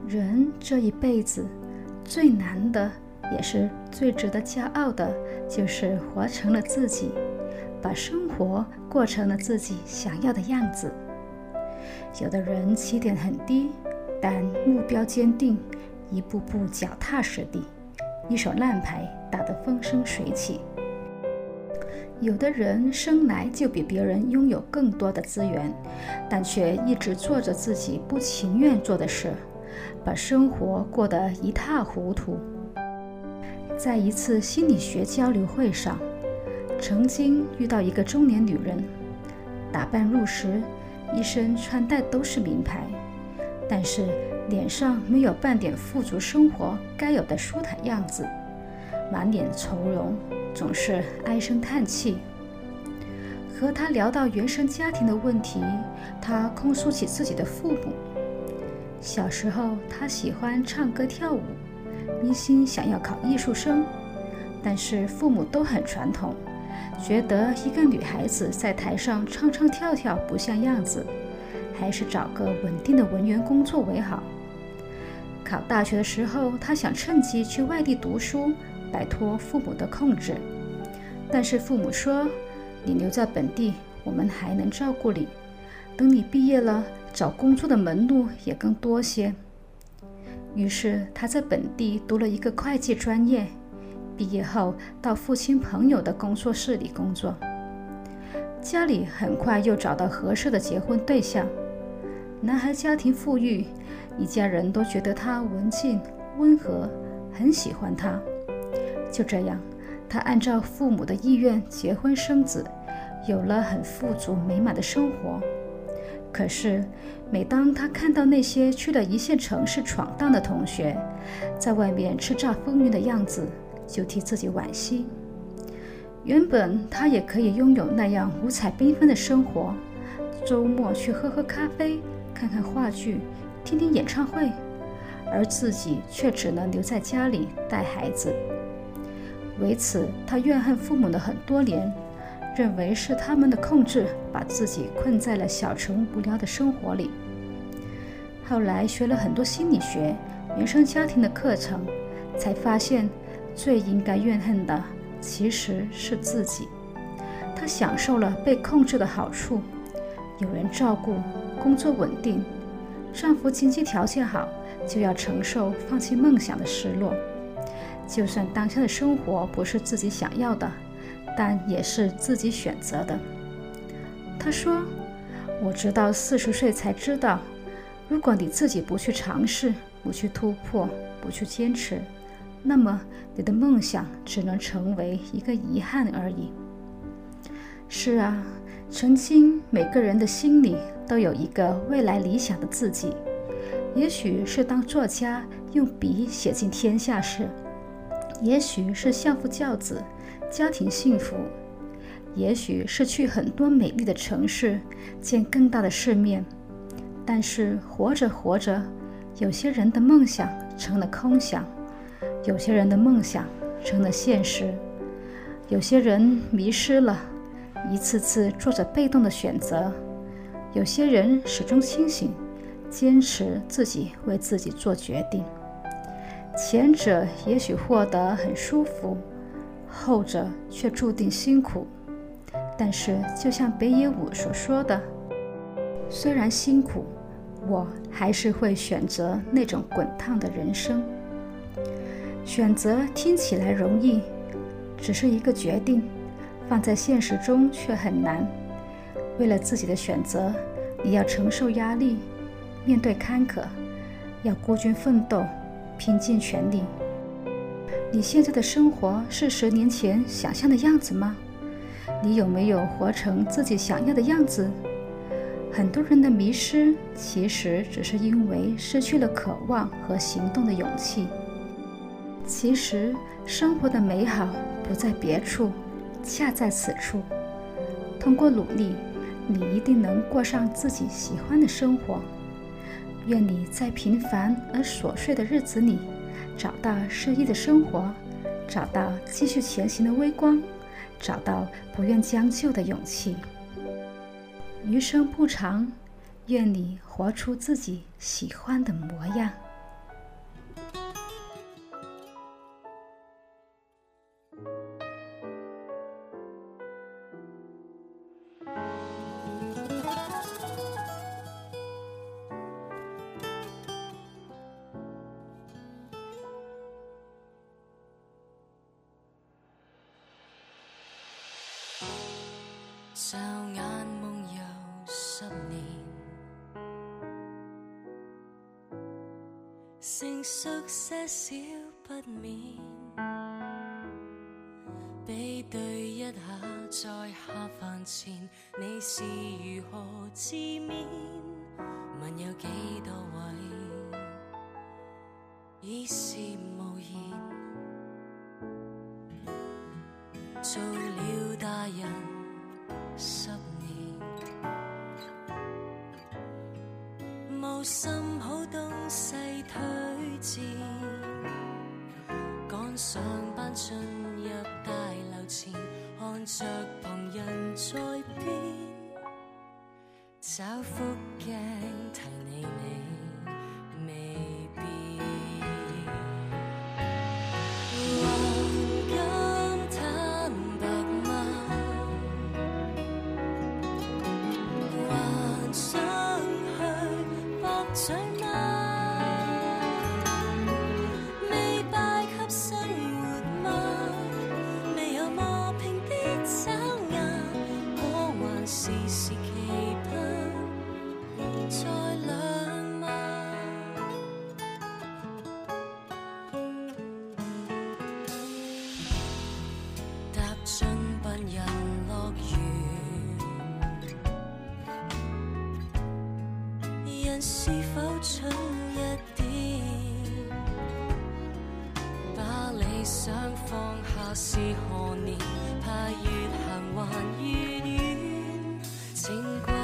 人这一辈子最难的，也是最值得骄傲的，就是活成了自己，把生活过成了自己想要的样子。有的人起点很低，但目标坚定，一步步脚踏实地，一手烂牌打得风生水起。有的人生来就比别人拥有更多的资源，但却一直做着自己不情愿做的事，把生活过得一塌糊涂。在一次心理学交流会上，曾经遇到一个中年女人，打扮入时，一身穿戴都是名牌，但是脸上没有半点富足生活该有的舒坦样子，满脸愁容，总是唉声叹气。和她聊到原生家庭的问题，她控诉起自己的父母。小时候，她喜欢唱歌跳舞，一心想要考艺术生，但是父母都很传统，觉得一个女孩子在台上唱唱跳跳不像样子，还是找个稳定的文员工作为好。考大学的时候，她想趁机去外地读书，摆脱父母的控制，但是父母说，你留在本地，我们还能照顾你，等你毕业了，找工作的门路也更多些。于是他在本地读了一个会计专业，毕业后到父亲朋友的工作室里工作。家里很快又找到合适的结婚对象，男孩家庭富裕，一家人都觉得他文静温和，很喜欢他。就这样，他按照父母的意愿结婚生子，有了很富足美满的生活。可是每当他看到那些去了一线城市闯荡的同学，在外面叱咤风云的样子，就替自己惋惜。原本他也可以拥有那样五彩缤纷的生活，周末去喝喝咖啡，看看话剧，听听演唱会，而自己却只能留在家里带孩子。为此，他怨恨父母了很多年，认为是他们的控制把自己困在了小城无聊的生活里。后来学了很多心理学、原生家庭的课程，才发现最应该怨恨的其实是自己。他享受了被控制的好处，有人照顾，工作稳定，丈夫经济条件好，就要承受放弃梦想的失落。就算当下的生活不是自己想要的，但也是自己选择的。他说，我直到40岁才知道，如果你自己不去尝试，不去突破，不去坚持，那么你的梦想只能成为一个遗憾而已。是啊，曾经每个人的心里都有一个未来理想的自己，也许是当作家，用笔写尽天下事，也许是相夫教子，家庭幸福，也许是去很多美丽的城市，见更大的世面。但是活着活着，有些人的梦想成了空想，有些人的梦想成了现实，有些人迷失了，一次次做着被动的选择，有些人始终清醒，坚持自己为自己做决定。前者也许获得很舒服，后者却注定辛苦。但是就像北野武所说的，虽然辛苦，我还是会选择那种滚烫的人生。选择听起来容易，只是一个决定，放在现实中却很难。为了自己的选择，你要承受压力，面对坎坷，要孤军奋斗，拼尽全力。你现在的生活是10年前想象的样子吗？你有没有活成自己想要的样子？很多人的迷失，其实只是因为失去了渴望和行动的勇气。其实生活的美好不在别处，恰在此处。通过努力，你一定能过上自己喜欢的生活。愿你在平凡而琐碎的日子里，找到诗意的生活，找到继续前行的微光，找到不愿将就的勇气。余生不长，愿你活出自己喜欢的模样。 驟眼夢遊10年，成熟些少不免，比對一下在下飯前你是如何自勉，問有幾多位已是無言，做了大人10年，無甚好東西推薦，趕上班進入大樓前，看着旁人在變，找副鏡提你未變，還敢坦白嗎？還想去駁嘴嗎？未敗給生活嗎？未有磨平的爪牙，可還時時期盼再亮嗎？踏進笨人樂園，人是否蠢一點？把理想放下是何年？怕越行還越遠，情